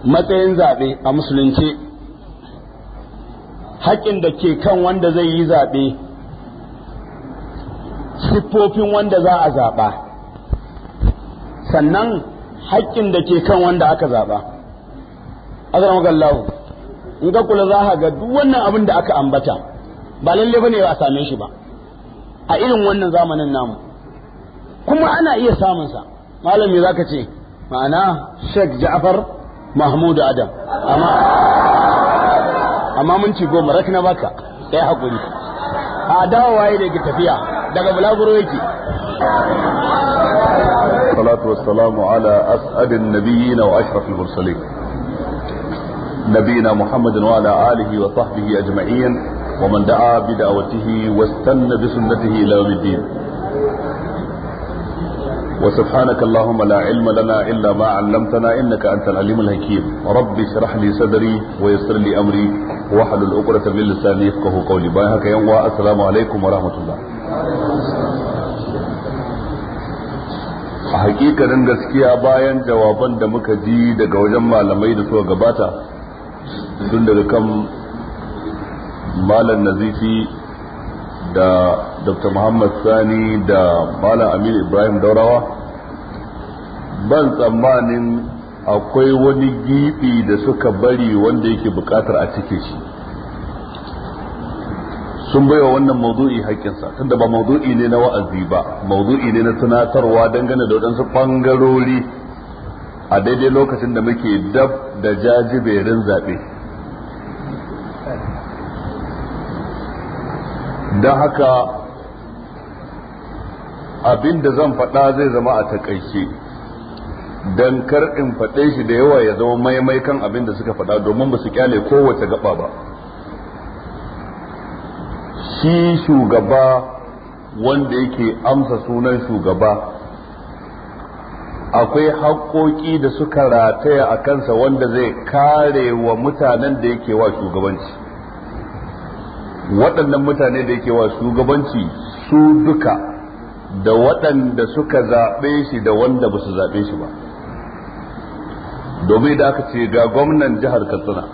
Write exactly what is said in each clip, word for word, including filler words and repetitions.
matsayin zaɓe a musulunci, haƙƙin da ke kan wanda zai yi zaɓe, siffofin wanda za a zaɓa, sannan haƙƙin da ke kan wanda aka zaɓa. Azramagallahu, in ka kula za ka ga duk wannan abin da aka ambata ba lalle bane a same shi ba a irin wannan zamanin namu, kuma ana iya samun sa. Malam me zaka ce? Ma'ana Sheikh Ja'far Mahmud Adam, amma amma mun ci goma rakna baka kai hakuri. A dawo waye da ke tafiya daga bulaguro yake. Salatu wassalamu ala as'adin nabiyyin wa ashrafil mursalin نبينا محمد وعلى آله وصحبه أجمعين ومن دعا بدعوته واستنى بسنته إلى يوم الدين. وسبحانك اللهم لا علم لنا إلا ما علمتنا إنك أنت العليم الحكيم. رب اشرح لي صدري ويسر لي أمري واحلل عقدة من لساني يفقهوا قولي. بايعك يوم السلام عليكم ورحمة الله. a hakikanin gaskiya bayan jawaban da muka ji daga wajen malamai da suka gabata tun daga kan malam nazifi da dr muhammad sani da malam aminu ibrahim daurawa, ban tsammanin akwai wani gibi da suka bari wanda yake bukatar a cike shi. sun baiwa wannan maudu'i haƙƙinsa, tunda ba maudu'i ne na wa'azi ba, maudu'i ne na tunatarwa dangane da waɗansu ɓangarori a daidai lokacin da muke dab da jajiberin zaɓe. don haka abin da zan faɗa zai zama a takaice, don kar in faɗe shi da yawa ya zama maimai kan abin da suka faɗa, domin ba su kyale kowace gaba ba. shi shugaba wanda yake amsa sunan shugaba akwai haƙoƙi da suka rataya a kansa wanda zai kare wa mutanen da yake wa shugabanci. waɗannan mutane da yake wa shugabanci su duka, da waɗanda suka zaɓe shi da wanda ba su zaɓe shi ba. domin da aka ce ga gwamnan jihar Katsina,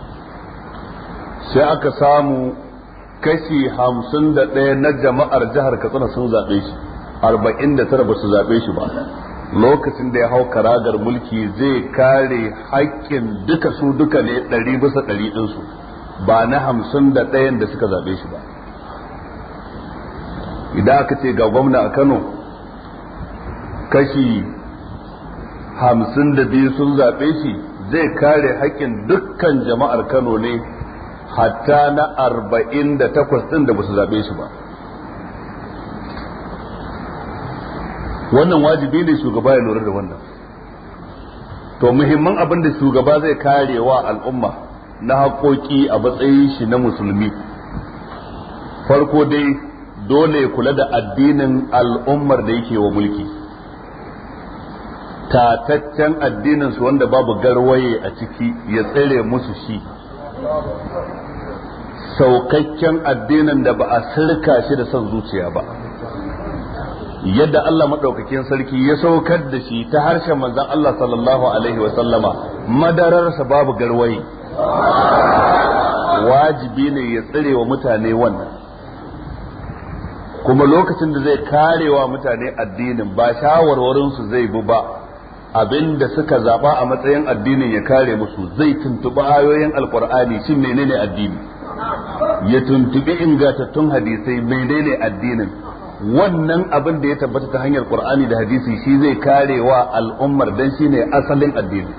sai aka samu kashi hamsin da ɗaya na jama'ar jihar Katsina sun zaɓe shi, arba'in da tara ba su zaɓe shi ba. lokacin da ya hau karagar mulki zai kare haƙƙin duka su duka ne ɗari bisa ɗari ɗinsu, ba na hamsin da ɗayan da suka zaɓe shi ba. idan aka ce ga gwamna a Kano kashi hamsin da biyu sun zaɓe shi, zai kare haƙƙin dukkan jama'ar Kano ne, hatta na arba'in da takwas ɗin da ba su zaɓe shi ba. wannan wajibi ne shugaba ya lura da wannan. to muhimman abin da shugaba zai kare wa al'umma na haƙoƙi a matsayin shi na musulmi, farko dai dole ya kula da addinin al'ummar da yake wa mulki, tataccen addinin su wanda babu garwaye a ciki ya tsare musu shi, saukakken addinin da ba a sirka shi da son zuciya ba, yadda Allah madaukakin sarki ya saukar da shi ta harshen manzon Allah sallallahu alaihi wa sallama, madararsa babu garwaye. wajibi ne ya tsare wa mutane wannan, kuma lokacin da zai kare wa mutane addinin ba shawarwarinsu zai bi ba, abinda suka zaba a matsayin addinin ya kare musu, zai tuntubi ayoyin alkur'ani shin menene addini, ya tuntubi ingantattun hadisai menene addinin. wannan abin da ya tabbata ta hanyar qur'ani da hadisi shi zai kare wa al'ummar, dan shine asalin addini.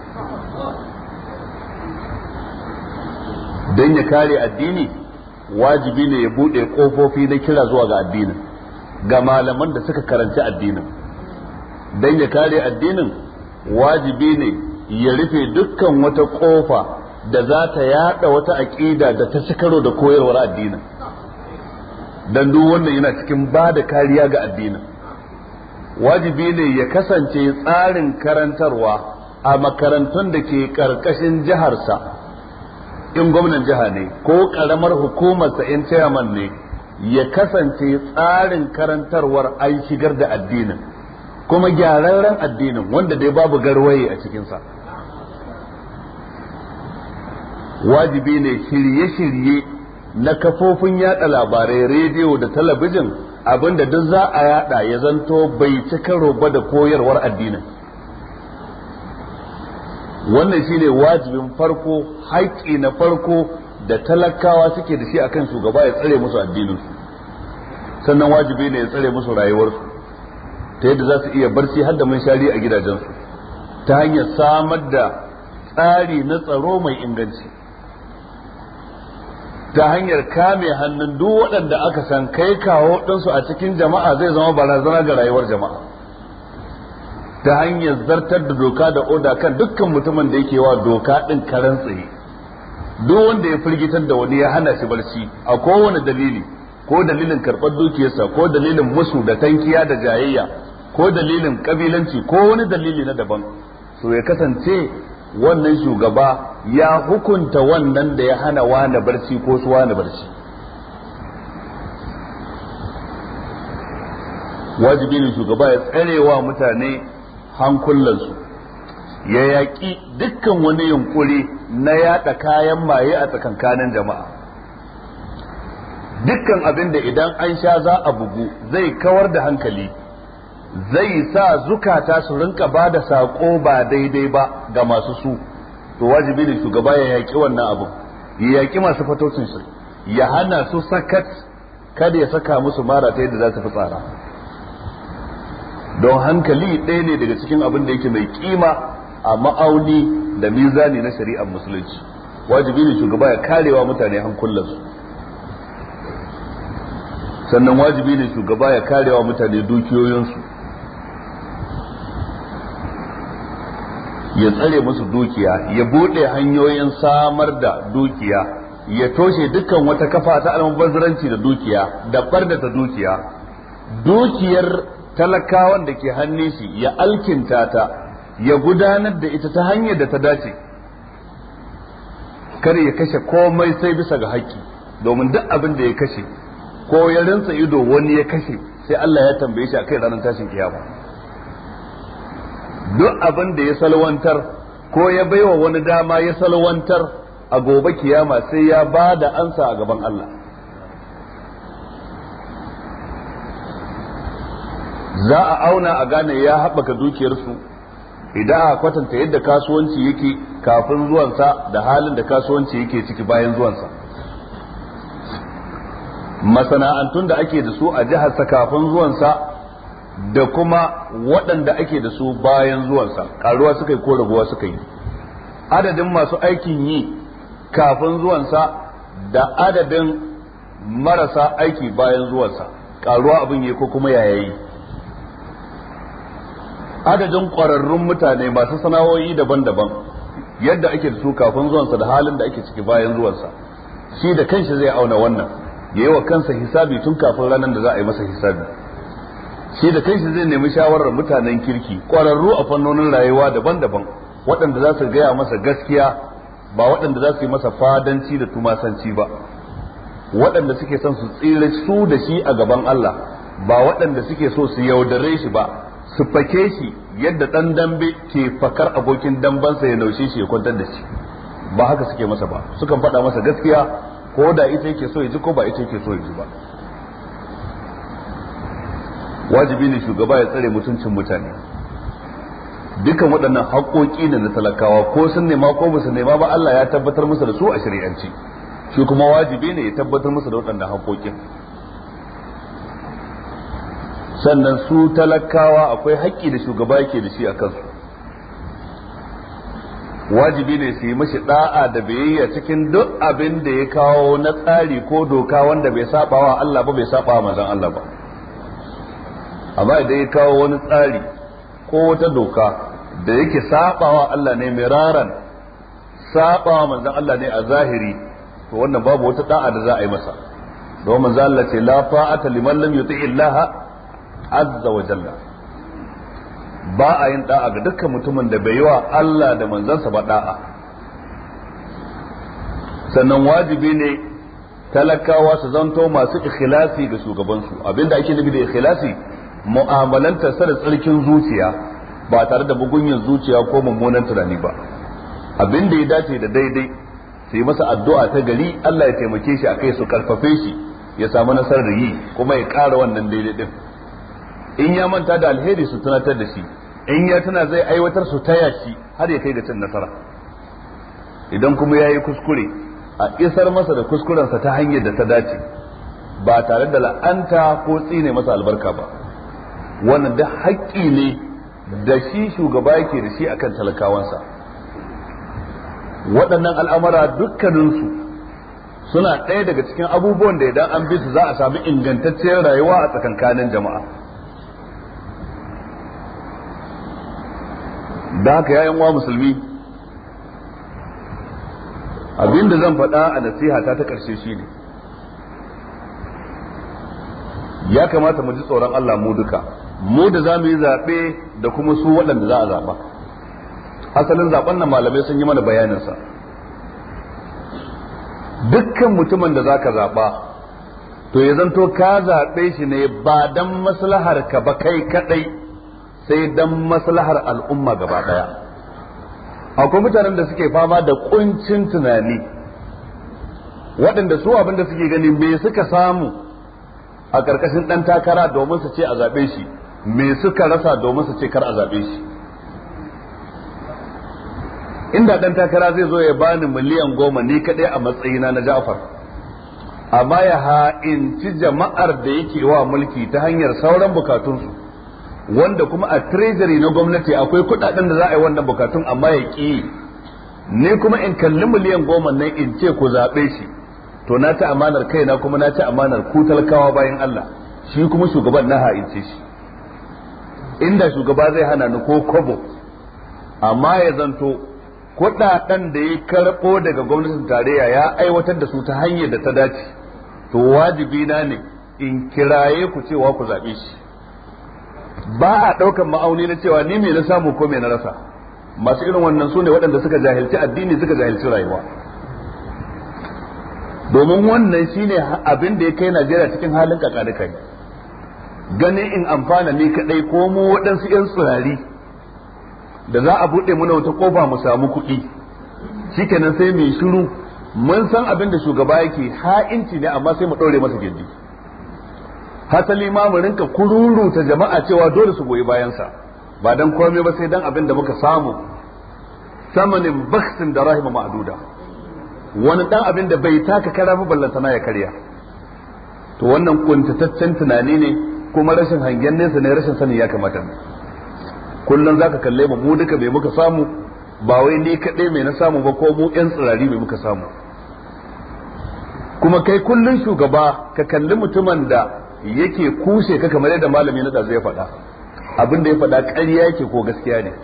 dan ya kare addini wajibi ne ya bude kofofi na kira zuwa ga addinin ga malaman da suka karanci addinin. dan ya kare addinin wajibi ne ya rufe dukkan wata kofa da za ta yada wata aqida da ta ci karo da koyarwar addinin, dan duk wannan yana cikin ba da kariya ga addinin. wajibi ne ya kasance tsarin karantarwa a makarantun da ke karkashin jiharsa, in gwamnan jiha ne ko karamar hukumarsa in chairman ne, ya kasance tsarin karantarwar an shigar da addinin, kuma gyararren addinin wanda dai babu garwaye a cikinsa. wajibi ne shirye-shirye na kafofin yada labarai, rediyo da talabijin, abinda duk za a yada ya zanto bai ci karo ba da koyarwar addinin. Wannan shine wajibin farko, haƙƙi na farko da talakawa suke da shi akan shugaba, ya tsare musu addininsu. Sannan wajibi ne ya tsare musu rayuwarsu ta yadda za su iya barci har da munshari a gidajensu, ta hanyar samar da tsari na tsaro mai inganci, ta hanyar kame hannun duk waɗanda aka san kai kawo ɗinsu a cikin jama'a zai zama barazana ga rayuwar jama'a, ta hanyar zartar da doka da oda kan dukkan mutumin da yake wa doka ɗin karan tsaye. Duk wanda ya firgitar da wani ya hana shi barci a kowane dalili, ko dalilin karɓar dukiyarsa, ko dalilin musu da tankiya da jayayya, ko dalilin kabilanci, ko wani dalili na daban, so ya kasance wannan shugaba ya hukunta wannan da ya hana wani barci ko su wani barci. Wajibi ne shugaba ya tsarewa mutane hankulansu, ya yaƙi dukkan wani yunkuri na yaɗa kayan maye a tsakankanin jama'a. Dukkan abin da idan an sha za a bugu zai kawar da hankali, zai sa zukata su rinka ba da saƙo ba daidai ba ga masu su, to wajibi ne shugaba ya yaƙi wannan abu, ya yaƙi masu fatocin su, ya hana su sakat, kada ya saka musu mara ta yadda za ta fi tsara. Don hankali ɗaya ne daga cikin abin da yake mai kima a ma'auni da mizani na shari'ar musulunci. Wajibi ne shugaba ya karewa mutane hankulansu. Sannan wajibi ne shugaba ya karewa mutane dukiyoyinsu, ya tsare musu dukiya, ya bude hanyoyin samar da dukiya, ya toshe dukkan wata kafa ta almubazzaranci da dukiya da bardata dukiya. Dukiyar talakawan da ke hannun shi ya alkinta ta, ya gudanar da ita ta hanyar da ta dace, kar ya kashe komai sai bisa ga haƙƙi, domin duk abin da ya kashe ko ya rinsa ido wani ya kashe sai Allah ya tambaye shi akai ranar tashin kiyama. Duk abin da ya salwantar ko ya baiwa wani dama ya salwantar, a gobe kiyama sai ya ba da ansa a gaban Allah. Za a auna a gane ya haɓaka dukiyarsu idan a kwatanta yadda kasuwanci yake kafin zuwansa da halin da kasuwanci yake ciki bayan zuwansa. Masana'antun da ake da su a jiharsa kafin zuwansa da kuma waɗanda ake da su bayan zuwansa, ƙaruwa suka yi ko raguwa suka yi. Adadin masu aikin yi kafin zuwansa da adadin marasa aiki bayan zuwansa, ƙaruwa abin yi ko kuma yayayi. Adadin ƙwararrun mutane masu sana'o'i daban-daban yadda ake da su kafin zuwansa da halin da ake ciki bayan zuwansa, shi da kanshi zai auna wannan, ya yi wa kansa hisabi tun kafin ranar da za a yi masa hisabi. Shi da kanshi zai nemi shawarar mutanen kirki ƙwararru a fannonin rayuwa daban-daban, waɗanda za su gaya masa gaskiya, ba waɗanda za su yi masa fadanci da tumasanci ba, waɗanda suke son su tsira su da shi a gaban Allah, ba waɗanda suke so su yaudare shi ba, su fake shi yadda ɗan dambe ke fakar abokin dambansa ya naushe shi ya kwantar da shi. Ba haka suke masa ba, sukan faɗa masa gaskiya ko da ita yake so ya ji ko ba ita yake so ya ji ba. Wajibi ne shugaba ya tsare mutuncin mutane. Dukan waɗannan haƙoƙi ne na talakawa, ko sun nema ko ba su nema ba, Allah ya tabbatar musu da su a shari'anci, shi kuma wajibi ne ya tabbatar musu da waɗannan haƙoƙin. Sannan su talakawa akwai haƙƙi da shugaba yake da shi a kansu. Wajibi ne su yi mashi da'a da biyayya cikin duk abin da ya kawo na tsari ko doka wanda bai saba wa Allah ba, bai saba wa manzon Allah ba. Amma idan ya kawo wani tsari ko wata doka da yake saba wa Allah ne miraran, saba wa manzon Allah ne a zahiri, to wannan babu wata da'a da za a yi masa. Don manzon Allah ce la fa'ata liman lam yuti'i Allah azza wa jalla. Ba a yin da'a ga dukkan mutumin da bai yi wa Allah da manzansa ba da'a. Sannan wajibi ne talakawa su zanto masu ikhlasi ga shugabansu. Abinda ake nufi da ikhlasi, mu'amalanta sa da tsarkin zuciya ba tare da bugunyin zuciya ko mummunan tunani ba. Abinda ya dace da daidai su yi masa addu'a ta gari Allah ya taimake shi akai, su karfafe shi ya samu nasarar yi kuma ya ƙara wannan daidai din. In ya manta da alheri su tunatar da shi, in ya tuna zai aiwatar su taya shi har ya kai ga cin nasara. Idan kuma ya yi kuskure, a isar masa da kuskurensa ta hanyar da ta dace, ba tare da la'anta ko tsine masa albarka ba. Wannan da haƙƙi ne da shi shugaba yake da shi akan talakawansa. Waɗannan al'amura dukkaninsu suna ɗaya daga cikin abubuwan da idan an bi su za a sami ingantacciyar rayuwa a tsakankanin jama'a. Da haka yayin wa musulmi, abinda zan faɗa a nasihata ta ƙarshe shi ne, ya kamata mu ji tsoron Allah mu duka, mu da za mu yi zaɓe da kuma su waɗanda za a zaɓa. Asalin zaɓen nan malamai sun yi mana bayaninsa. Dukkan mutumin da za ka zaɓa, to ya zanto ka zaɓe shi ne ba don maslahar ka ba kai kaɗai, sai don maslahar al'umma gaba ɗaya. Akwai mutanen da suke fama da ƙuncin tunani, waɗanda su abin da suke gani me suka samu a ƙarƙashin ɗan takara domin su ce a zaɓe shi, me suka rasa domin su ce kar a zaɓe shi. Inda ɗan takara zai zo ya bani miliyan goma ni kaɗai a matsayina na Ja'far, amma ya ha'inci jama'ar da yake wa mulki ta hanyar sauran bukatunsu, wanda kuma a treasury na gwamnati akwai kuɗaɗen da za a yi wannan bukatun amma ya ƙi, ni kuma in kalli miliyan goma nan in ce ku zaɓe shi, to na ci amanar kaina kuma na ci amanar ku talakawa bayan Allah, shi kuma shugaban na ha'ince shi. Inda shugaba zai hana ni ko kobo, amma ya zanto kuɗaɗen da ya karɓo daga gwamnatin tarayya ya aiwatar da su ta hanyar da ta dace, to wajibi na ne in kiraye ku cewa ku zaɓe shi. Ba a ɗaukan ma'auni na cewa ni me na samu ko me na rasa. Masu irin wannan su ne waɗanda suka jahilci addini, suka jahilci rayuwa. Domin wannan shine abin da ya kai Najeriya cikin halin kakanikai. Ganin in amfana ni kaɗai ko mu waɗansu 'yan tsirari da za a buɗe muna wata ƙofa mu samu kuɗi, shikenan sai mai shiru. Mun san abin da shugaba yake ha'inci ne, amma sai mu ɗaure masa gindi. Hasali ma mu rinka kururuta jama'a cewa dole su goyi bayansa, ba dan komai ba sai dan abin da muka samu, samanin baksin da rahima ma'duda, wani dan abin da bai taka kara ba ballantana ya karya. To wannan kuntataccen tunani ne, kuma rashin hangen nesa ne, rashin sani ya kamata. Kullum zaka kalle mu mu duka mai muka samu, ba wai ni kaɗai mai na samu ba ko mu ƴan tsirari mai muka samu. Kuma kai kullum shugaba ka kalli mutumin da yake kushe ka kamar yadda malami na da zai faɗa, abin da ya faɗa ƙarya yake ko gaskiya ne.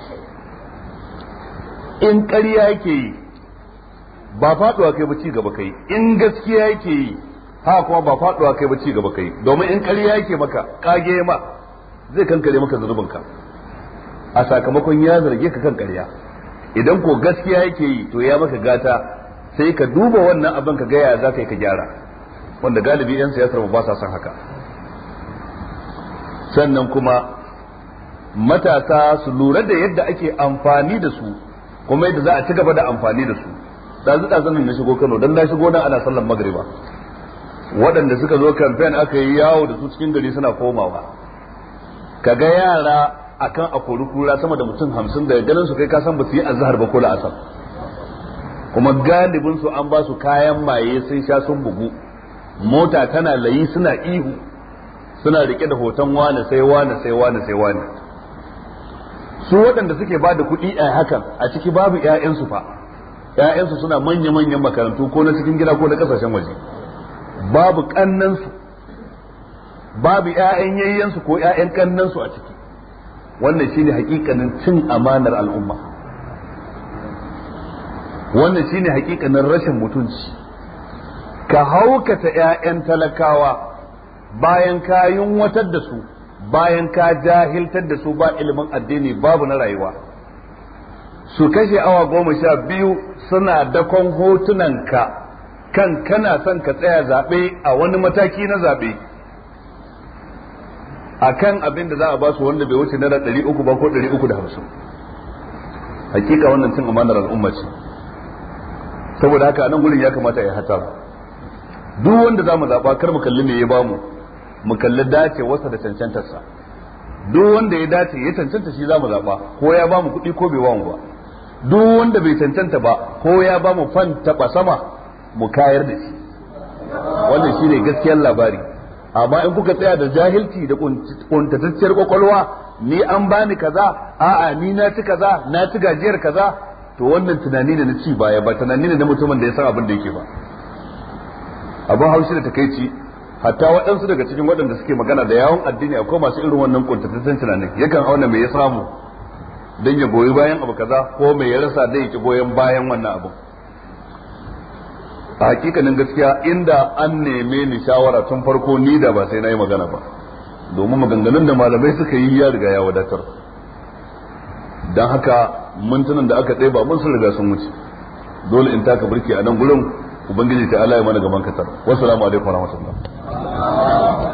In ƙarya yake yi ba faɗuwa kai ba ci gaba kai, in gaskiya yake yi ha kuma ba faɗuwa kai ba ci gaba kai. Domin in ƙarya yake maka kage ma zai kankare maka zunubinka a sakamakon ya zarge ka kan ƙarya. Idan ko gaskiya yake yi to ya maka gata, sai ka duba wannan abin ka gaya za ka yi ka gyara, wanda galibi 'yan siyasar ba sa son haka. Sannan kuma matasa su lura da yadda ake amfani da su, kuma yadda za a ci gaba da amfani da su. Dazu dazu nan na shigo Kano, dan na shigo nan ana sallan magriba, waɗanda suka zo campaign aka yi yawo da su cikin gari suna komawa, kaga yara akan akori kura sama da mutum hamsin, daga ganin su kai ka san ba su yi azhar ba ko la'asar, kuma galibin su an ba su kayan maye sun sha sun bugu, mota tana layi suna ihu, suna rike da hoton wane sai wane sai wane sai wane. Su waɗanda suke ba da kuɗi a hakan a ciki babu ƴaƴansu fa, ƴaƴansu suna manya-manyan makarantu ko na cikin gida ko na ƙasashen waje, babu ƙannansu, babu ƴaƴan yayyansu ko ƴaƴan ƙannansu a ciki. Wannan shine hakikanin cin amanar al'umma, wannan shine hakikanin rashin mutunci. Ka haukata ƴaƴan talakawa bayan ka yunwatar da su, bayan ka jahiltar da su, ba ilimin addini babu na rayuwa. Su kashe awa goma sha biyu suna dakon hotunanka kan kana son ka tsaya zaɓe a wani mataki na zaɓe, akan abin da za a ba su wanda bai wuce naira ɗari uku ba ko ɗari uku da hamsin. Hakika wannan cin amanar al'umma ce. saboda haka a nan gurin ya kamata ya hatara duk wanda za mu zaɓa kar mu kalli me ya bamu mu kalli dacewarsa da cancantarsa duk wanda ya dace ya cancanta shi za mu zaɓa ko ya bamu kuɗi ko bai bamu ba duk wanda bai cancanta ba ko ya bamu fan taɓa sama mu kayar da shi wannan shine gaskiyar labari amma in kuka tsaya da jahilci da kuntatacciyar kwakwalwa ni an bani kaza a'a ni na ci kaza na ci gajiyar kaza to wannan tunani ne na ci baya ba tunani ne na mutumin da ya san abin da yake ba abin haushi da takeici hatta waɗansu daga cikin waɗanda suke magana da yawon addini akwai masu irin wannan kuntataccen tunanin yakan auna me ya samu dan ya goyi bayan abu kaza ko me ya rasa dan ya ki goyen bayan wannan abu a hakikanin gaskiya inda an neme ni shawara tun farko ni da ba sai na yi magana ba domin maganganun da malamai suka yi ya riga ya wadatar don haka mintunan da aka ɗaya ba mun sun riga sun wuce dole in taka birki a nan gurin ubangiji ta Allah ya mana gaban katar wassalamu alaikum warahmatullahi